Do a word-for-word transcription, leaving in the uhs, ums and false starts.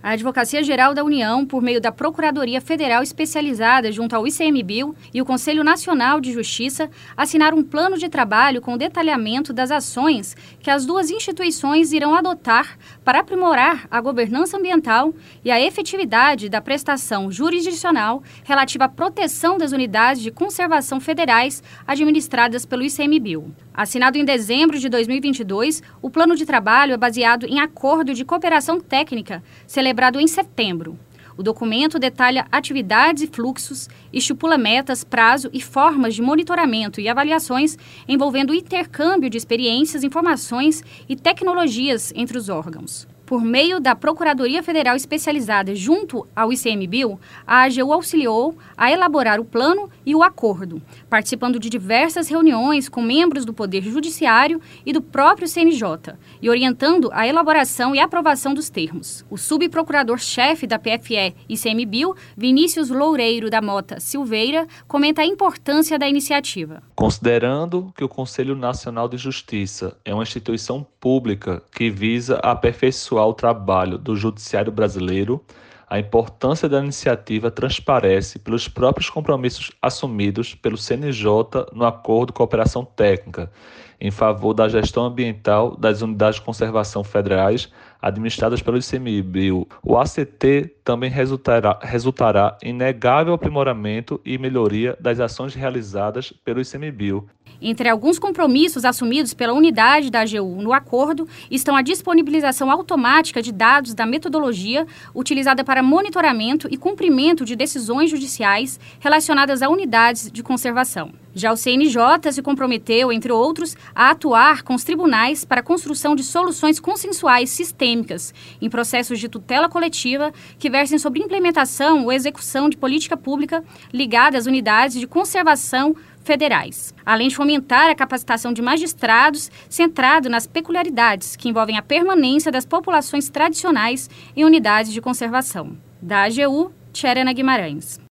A Advocacia Geral da União, por meio da Procuradoria Federal Especializada junto ao ICMBio e o Conselho Nacional de Justiça, assinaram um plano de trabalho com detalhamento das ações que as duas instituições irão adotar para aprimorar a governança ambiental e a efetividade da prestação jurisdicional relativa à proteção das unidades de conservação federais administradas pelo ICMBio. Assinado em dezembro de dois mil e vinte e dois, o plano de trabalho é baseado em acordo de cooperação técnica celebrado em setembro. O documento detalha atividades e fluxos, estipula metas, prazo e formas de monitoramento e avaliações envolvendo o intercâmbio de experiências, informações e tecnologias entre os órgãos. Por meio da Procuradoria Federal Especializada junto ao ICMBio, a A G U auxiliou a elaborar o plano e o acordo, participando de diversas reuniões com membros do Poder Judiciário e do próprio C N J, e orientando a elaboração e aprovação dos termos. O subprocurador-chefe da P F E ICMBio, Vinícius Loureiro da Mota Silveira, comenta a importância da iniciativa. Considerando que o Conselho Nacional de Justiça é uma instituição pública que visa aperfeiçoar o trabalho do judiciário brasileiro, a importância da iniciativa transparece pelos próprios compromissos assumidos pelo C N J no Acordo de Cooperação Técnica em favor da gestão ambiental das unidades de conservação federais administradas pelo ICMBio. O A C T também resultará, resultará em inegável aprimoramento e melhoria das ações realizadas pelo ICMBio. Entre alguns compromissos assumidos pela unidade da A G U no acordo estão a disponibilização automática de dados da metodologia utilizada para monitoramento e cumprimento de decisões judiciais relacionadas a unidades de conservação. Já o C N J se comprometeu, entre outros, a atuar com os tribunais para a construção de soluções consensuais sistêmicas em processos de tutela coletiva que versem sobre implementação ou execução de política pública ligada às unidades de conservação federais, além de fomentar a capacitação de magistrados centrado nas peculiaridades que envolvem a permanência das populações tradicionais em unidades de conservação. Da A G U, Tcherena Guimarães.